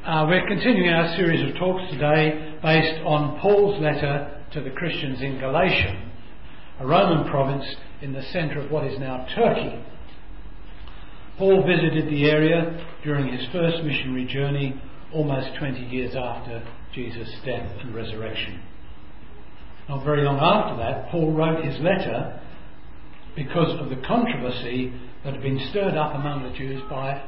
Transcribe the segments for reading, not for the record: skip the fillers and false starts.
We're continuing our series of talks today based on Paul's letter to the Christians in Galatia, a Roman province in the centre of what is now Turkey. Paul visited the area during his first missionary journey almost 20 years after Jesus' death and resurrection. Not very long after that, Paul wrote his letter because of the controversy that had been stirred up among the Jews by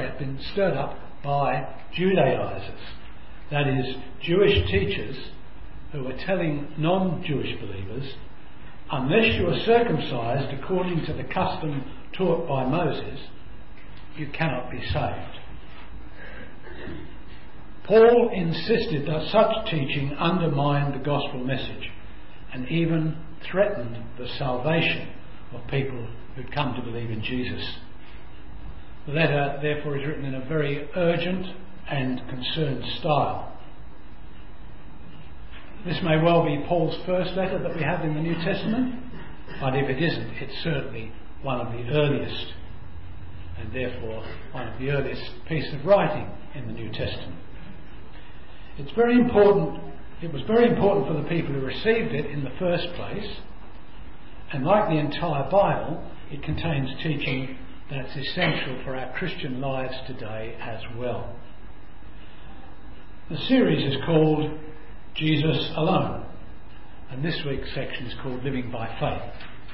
Judaizers, that is, Jewish teachers who were telling non-Jewish believers, unless you are circumcised according to the custom taught by Moses, you cannot be saved. Paul insisted that such teaching undermined the gospel message and even threatened the salvation of people who'd come to believe in Jesus. The letter, therefore, is written in a very urgent and concerned style. This may well be Paul's first letter that we have in the New Testament, but if it isn't, it's certainly one of the earliest, and therefore one of the earliest pieces of writing in the New Testament. It was very important for the people who received it in the first place, and like the entire Bible, it contains teaching that's essential for our Christian lives today as well. The series is called Jesus Alone, and this week's section is called Living by Faith.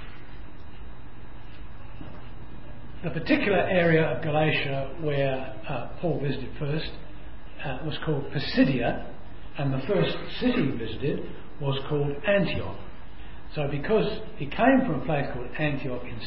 The particular area of Galatia where Paul visited first was called Pisidia, and the first city he visited was called Antioch. So because he came from a place called Antioch in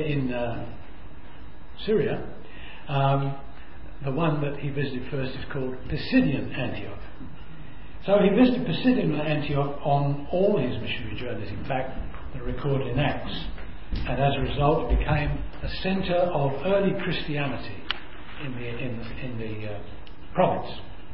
Syria, the one that he visited first is called Pisidian Antioch. So he visited Pisidian Antioch on all his missionary journeys. In fact, they're recorded in Acts. And as a result, it became a centre of early Christianity in the province.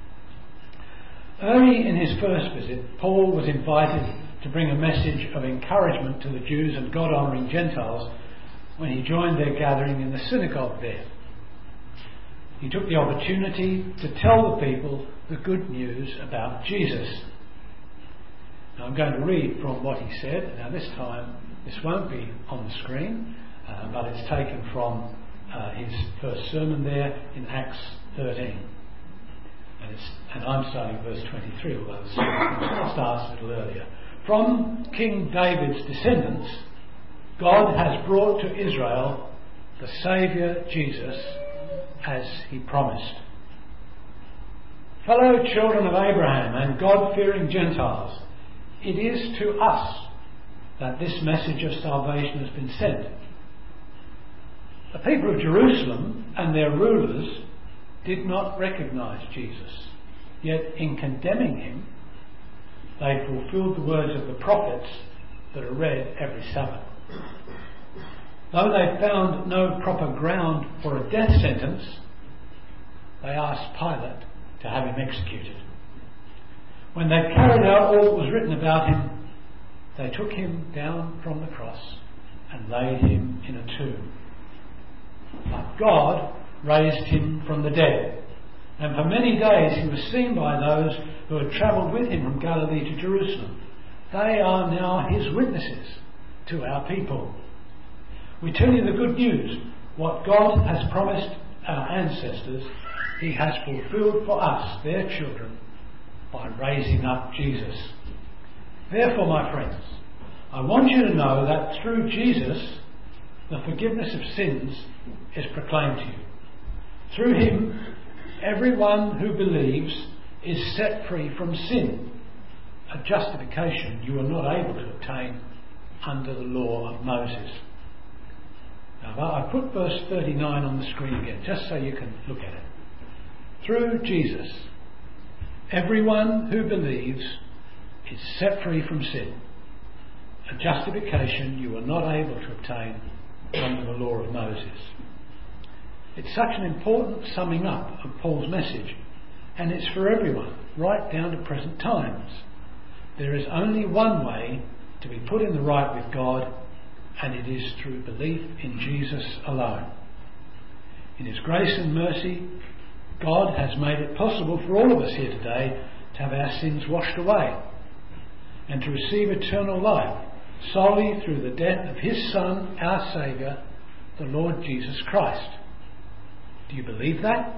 Early in his first visit, Paul was invited to bring a message of encouragement to the Jews and God-honouring Gentiles when he joined their gathering in the synagogue there. He took the opportunity to tell the people the good news about Jesus. Now I'm going to read from what he said. Now this time, this won't be on the screen, but it's taken from his first sermon there in Acts 13. And I'm starting at verse 23, although the sermon starts a little earlier. From King David's descendants, God has brought to Israel the Saviour Jesus as he promised. Fellow children of Abraham and God-fearing Gentiles, it is to us that this message of salvation has been sent. The people of Jerusalem and their rulers did not recognise Jesus, yet in condemning him, they fulfilled the words of the prophets that are read every Sabbath. Though they found no proper ground for a death sentence, they asked Pilate to have him executed. When they carried out all that was written about him, they took him down from the cross and laid him in a tomb. But God raised him from the dead, and for many days he was seen by those who had travelled with him from Galilee to Jerusalem. They are now his witnesses to our people. We tell you the good news. What God has promised our ancestors, he has fulfilled for us, their children, by raising up Jesus. Therefore, my friends, I want you to know that through Jesus, the forgiveness of sins is proclaimed to you. Through him, everyone who believes is set free from sin, a justification you are not able to obtain under the law of Moses. Now, I put verse 39 on the screen again, just so you can look at it. Through Jesus, everyone who believes is set free from sin, a justification you are not able to obtain under the law of Moses. It's such an important summing up of Paul's message, and it's for everyone, right down to present times. There is only one way to be put in the right with God, and it is through belief in Jesus alone. In his grace and mercy, God has made it possible for all of us here today to have our sins washed away and to receive eternal life solely through the death of his Son, our Saviour, the Lord Jesus Christ. Do you believe that?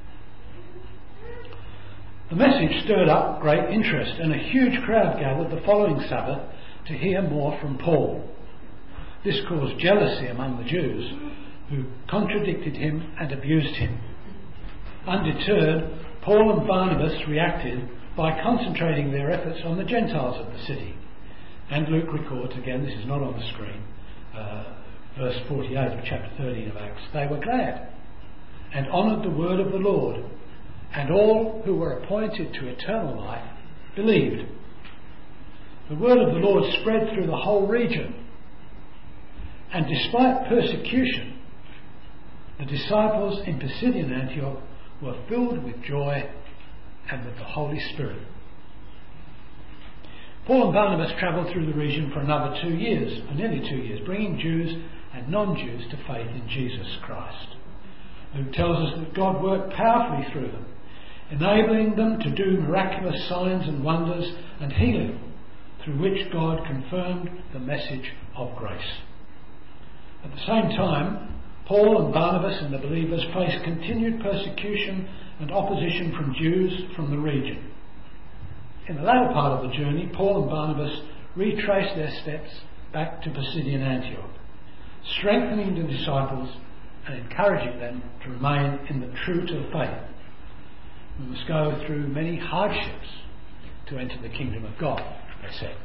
The message stirred up great interest, and a huge crowd gathered the following Sabbath to hear more from Paul. This caused jealousy among the Jews, who contradicted him and abused him. Undeterred, Paul and Barnabas reacted by concentrating their efforts on the Gentiles of the city. And Luke records, again, this is not on the screen, verse 48 of chapter 13 of Acts, they were glad and honoured the word of the Lord, and all who were appointed to eternal life believed. The word of the Lord spread through the whole region, and despite persecution, the disciples in Pisidian Antioch were filled with joy and with the Holy Spirit. Paul and Barnabas travelled through the region for another 2 years, or nearly 2 years, bringing Jews and non-Jews to faith in Jesus Christ. Luke tells us that God worked powerfully through them, enabling them to do miraculous signs and wonders and healing, through which God confirmed the message of grace. At the same time, Paul and Barnabas and the believers faced continued persecution and opposition from Jews from the region. In the latter part of the journey, Paul and Barnabas retraced their steps back to Pisidian Antioch, strengthening the disciples and encouraging them to remain in the true to the faith. We must go through many hardships to enter the kingdom of God, they said.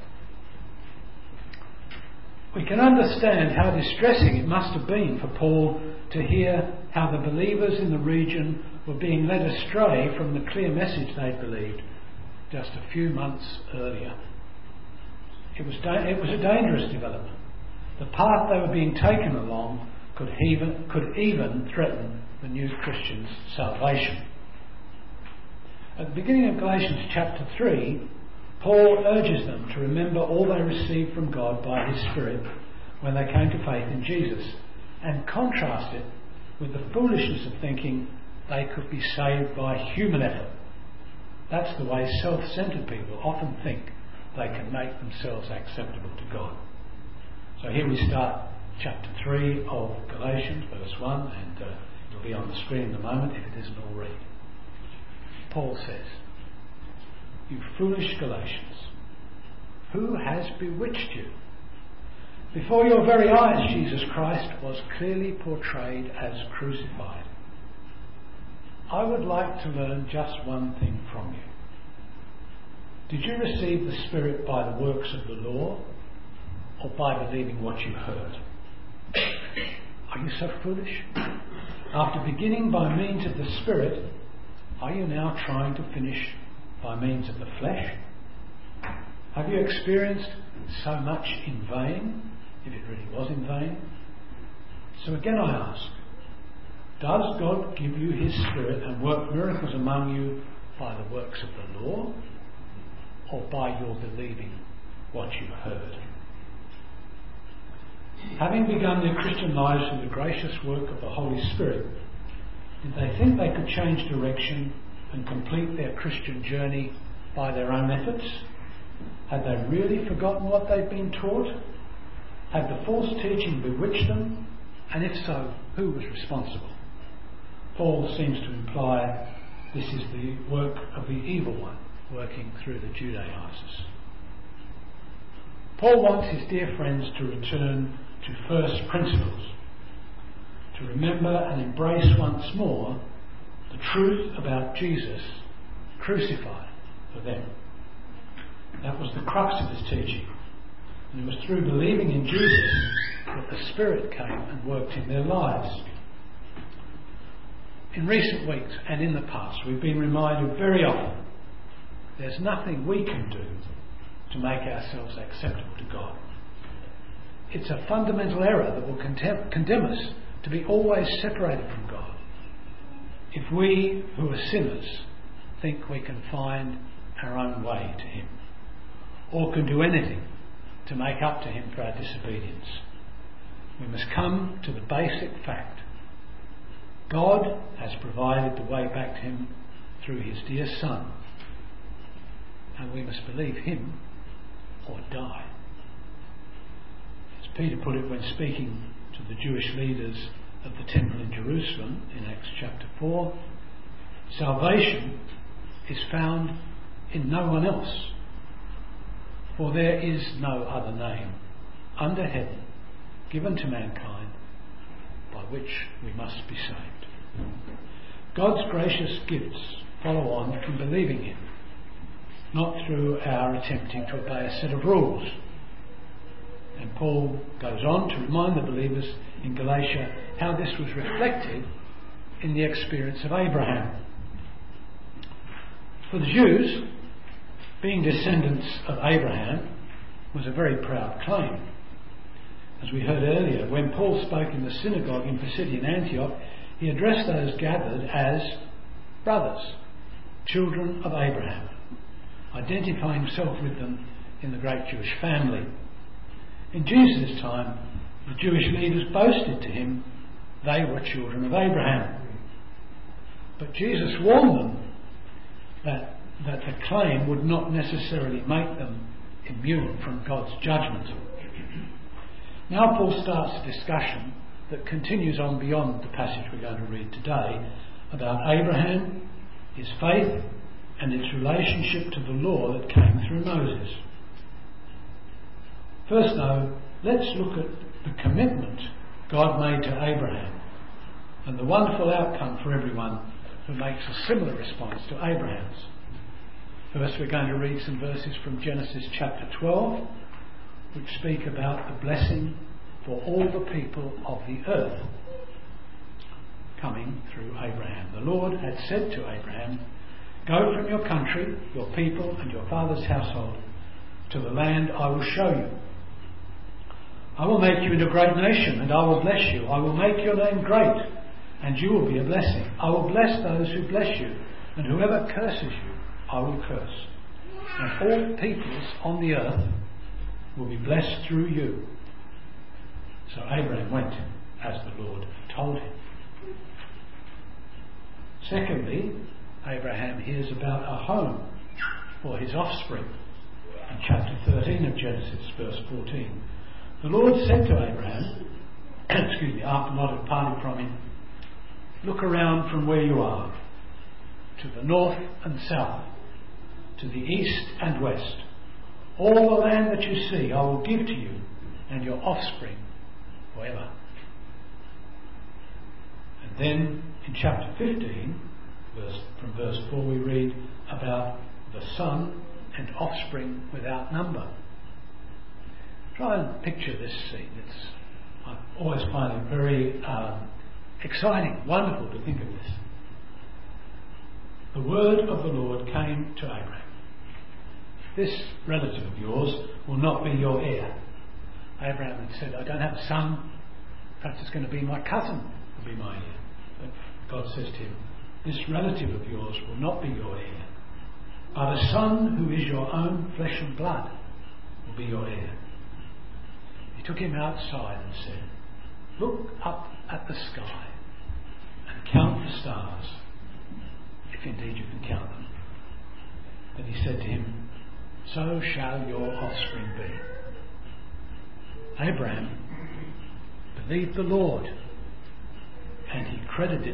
We can understand how distressing it must have been for Paul to hear how the believers in the region were being led astray from the clear message they'd believed just a few months earlier. It was a dangerous development. The path they were being taken along could even threaten the new Christians' salvation. At the beginning of Galatians chapter 3, Paul urges them to remember all they received from God by his Spirit when they came to faith in Jesus, and contrast it with the foolishness of thinking they could be saved by human effort. That's the way self-centred people often think they can make themselves acceptable to God. So here we start chapter 3 of Galatians, verse 1, and it'll be on the screen in a moment if it isn't already. Paul says, "You foolish Galatians, who has bewitched you? Before your very eyes Jesus Christ was clearly portrayed as crucified. I would like to learn just one thing from you. Did you receive the Spirit by the works of the law, or by believing what you heard? Are you so foolish? After beginning by means of the Spirit, are you now trying to finish by means of the flesh? Have you experienced so much in vain, if it really was in vain? So again I ask, does God give you his Spirit and work miracles among you by the works of the law, or by your believing what you heard?" Having begun their Christian lives through the gracious work of the Holy Spirit, did they think they could change direction and complete their Christian journey by their own efforts? Had they really forgotten what they'd been taught? Had the false teaching bewitched them? And if so, who was responsible? Paul seems to imply this is the work of the evil one working through the Judaizers. Paul wants his dear friends to return to first principles, to remember and embrace once more the truth about Jesus crucified for them. That was the crux of his teaching, and it was through believing in Jesus that the Spirit came and worked in their lives. In recent weeks and in the past, we've been reminded very often there's nothing we can do to make ourselves acceptable to God. It's a fundamental error that will condemn us to be always separated from God, if we who are sinners think we can find our own way to him, or can do anything to make up to him for our disobedience. We must come to the basic fact God has provided the way back to him through his dear Son, and we must believe him or die. As Peter put it when speaking to the Jewish leaders of the temple in Jerusalem in Acts chapter 4, salvation is found in no one else, for there is no other name under heaven given to mankind by which we must be saved. God's gracious gifts follow on from believing him, not through our attempting to obey a set of rules. And Paul goes on to remind the believers in Galatia how this was reflected in the experience of Abraham. For the Jews, being descendants of Abraham was a very proud claim. As we heard earlier, when Paul spoke in the synagogue in Pisidian Antioch, he addressed those gathered as brothers, children of Abraham, identifying himself with them in the great Jewish family. In Jesus' time, the Jewish leaders boasted to him they were children of Abraham. But Jesus warned them that the claim would not necessarily make them immune from God's judgment. Now Paul starts a discussion that continues on beyond the passage we're going to read today about Abraham, his faith, and its relationship to the law that came through Moses. First, though, let's look at the commitment God made to Abraham and the wonderful outcome for everyone who makes a similar response to Abraham's. First, we're going to read some verses from Genesis chapter 12, which speak about the blessing for all the people of the earth coming through Abraham. The Lord had said to Abraham, "Go from your country, your people, and your father's household to the land I will show you. I will make you into a great nation, and I will bless you. I will make your name great, and you will be a blessing. I will bless those who bless you, and whoever curses you, I will curse. And all peoples on the earth will be blessed through you." So Abraham went as the Lord told him. Secondly, Abraham hears about a home for his offspring. In chapter 13 of Genesis, verse 14, the Lord said to Abraham, after Lot had parted from him, "Look around from where you are, to the north and south, to the east and west. All the land that you see I will give to you and your offspring forever." And then in chapter 15, from verse 4, we read about the son and offspring without number. Try and picture this scene. I always find it very exciting, wonderful to think of this. The word of the Lord came to Abraham. "This relative of yours will not be your heir." Abraham had said, "I don't have a son, perhaps it's going to be my cousin will be my heir." But God says to him, "This relative of yours will not be your heir, but a son who is your own flesh and blood will be your heir." He took him outside and said, "Look up at the sky and count the stars, if indeed you can count them." Then he said to him, "So shall your offspring be." Abraham believed the Lord, and he credited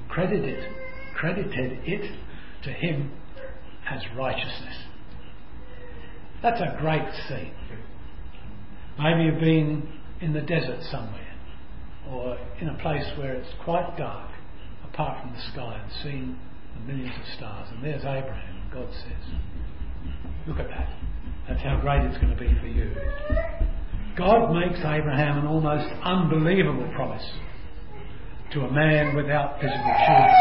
it to him as righteousness. That's a great scene. Maybe you've been in the desert somewhere, or in a place where it's quite dark, apart from the sky, and seen the millions of stars. And there's Abraham, and God says, "Look at that. That's how great it's going to be for you." God makes Abraham an almost unbelievable promise to a man without physical children.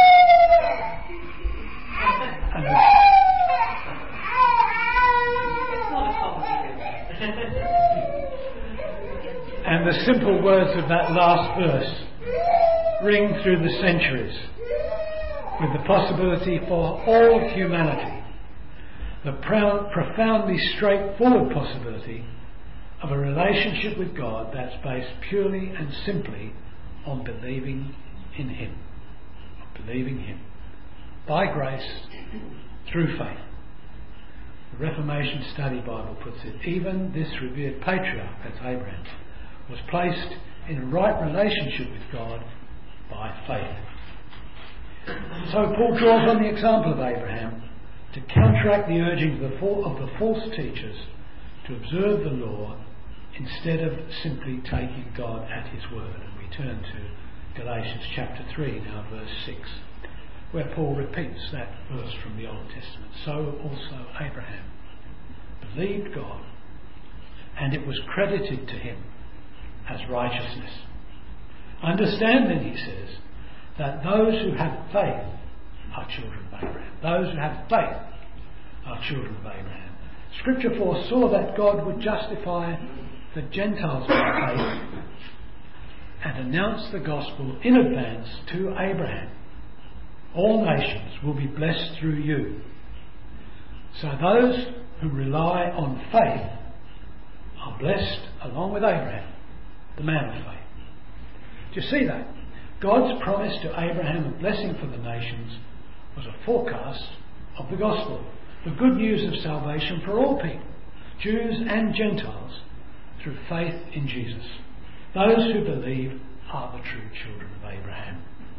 And the simple words of that last verse ring through the centuries with the possibility for all humanity, the profoundly straightforward possibility of a relationship with God that's based purely and simply on believing in Him. believing him, by grace, through faith. The Reformation Study Bible puts it, even this revered patriarch, that's Abraham, was placed in a right relationship with God by faith. So Paul draws on the example of Abraham to counteract the urging of the false teachers to observe the law instead of simply taking God at his word. And we turn to Galatians chapter 3 now, verse 6, where Paul repeats that verse from the Old Testament. So also Abraham believed God, and it was credited to him as righteousness. Understand then, he says, that those who have faith are children of Abraham. Those who have faith are children of Abraham. Scripture foresaw that God would justify the Gentiles by faith and announce the gospel in advance to Abraham. All nations will be blessed through you. So those who rely on faith are blessed along with Abraham, the man of faith. Do you see that? God's promise to Abraham of blessing for the nations was a forecast of the gospel, the good news of salvation for all people, Jews and Gentiles, through faith in Jesus. Those who believe are the true children of Abraham.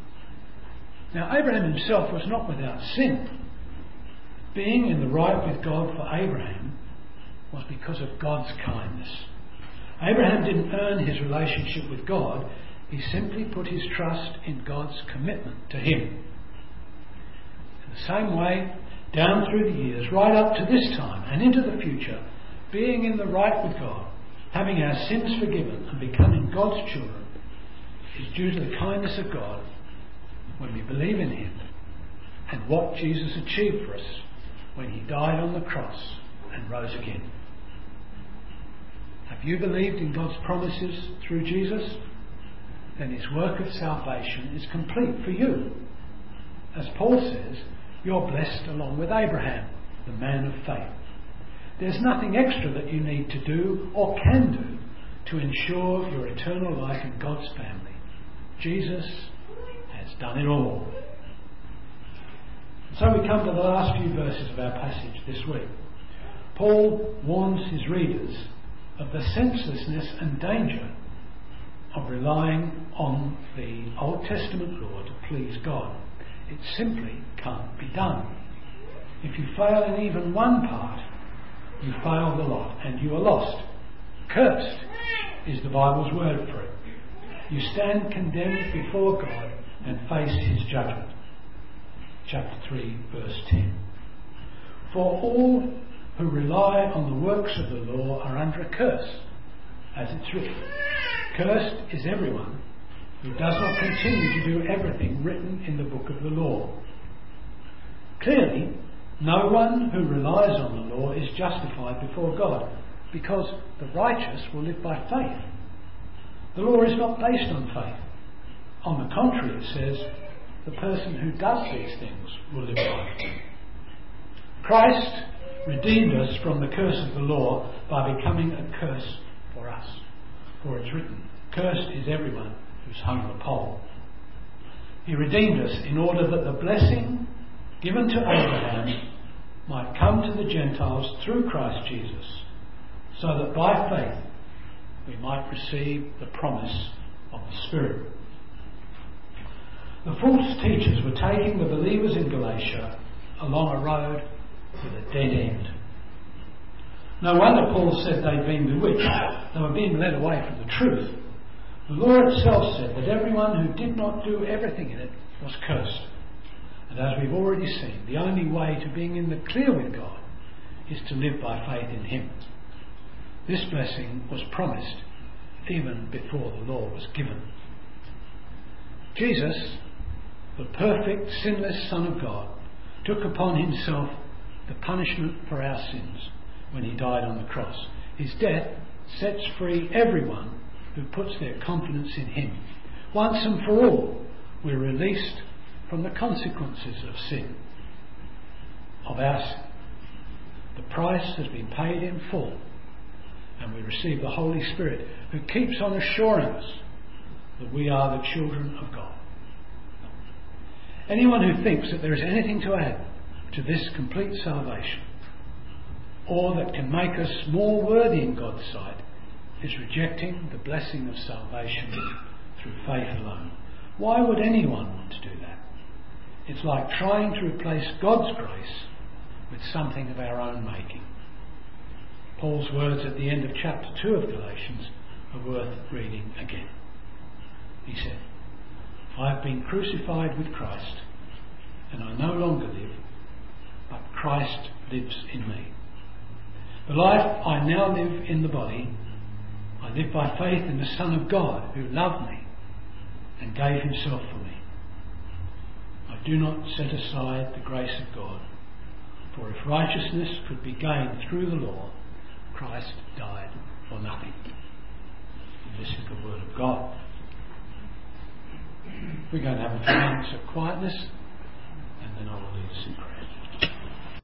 Now, Abraham himself was not without sin. Being in the right with God for Abraham was because of God's kindness. Abraham didn't earn his relationship with God. He simply put his trust in God's commitment to him. In the same way, down through the years, right up to this time and into the future, being in the right with God, having our sins forgiven and becoming God's children, is due to the kindness of God when we believe in him and what Jesus achieved for us when he died on the cross and rose again. Have you believed in God's promises through Jesus? Then his work of salvation is complete for you. As Paul says, you're blessed along with Abraham, the man of faith. There's nothing extra that you need to do or can do to ensure your eternal life in God's family. Jesus has done it all. So we come to the last few verses of our passage this week. Paul warns his readers of the senselessness and danger of relying on the Old Testament law to please God. It simply can't be done. If you fail in even one part, you fail the lot and you are lost. Cursed is the Bible's word for it. You stand condemned before God and face his judgment. Chapter 3, verse 10. For all who rely on the works of the law are under a curse, as it's written. Cursed is everyone who does not continue to do everything written in the book of the law. Clearly, no one who relies on the law is justified before God, because the righteous will live by faith. The law is not based on faith. On the contrary, it says, the person who does these things will live by faith. Christ redeemed us from the curse of the law by becoming a curse for us. For it's written, cursed is everyone who's hung on a pole. He redeemed us in order that the blessing given to Abraham might come to the Gentiles through Christ Jesus, so that by faith we might receive the promise of the Spirit. The false teachers were taking the believers in Galatia along a road with a dead end. No wonder Paul said they'd been bewitched. They were being led away from the truth. The law itself said that everyone who did not do everything in it was cursed. And as we've already seen, the only way to being in the clear with God is to live by faith in him. This blessing was promised even before the law was given. Jesus, the perfect, sinless Son of God, took upon himself the punishment for our sins when he died on the cross. His death sets free everyone who puts their confidence in him. Once and for all, we're released from the consequences of sin, of our sin. The price has been paid in full, and we receive the Holy Spirit, who keeps on assuring us that we are the children of God. Anyone who thinks that there is anything to add to this complete salvation, or that can make us more worthy in God's sight, is rejecting the blessing of salvation through faith alone. Why would anyone want to do that? It's like trying to replace God's grace with something of our own making. Paul's words at the end of chapter 2 of Galatians are worth reading again. He said, "I have been crucified with Christ, and I no longer live, but Christ lives in me. The life I now live in the body, I live by faith in the Son of God who loved me and gave himself for me. I do not set aside the grace of God, for if righteousness could be gained through the law, Christ died for nothing." And this is the word of God. We're going to have a few moments of quietness, and then I will lead us in prayer.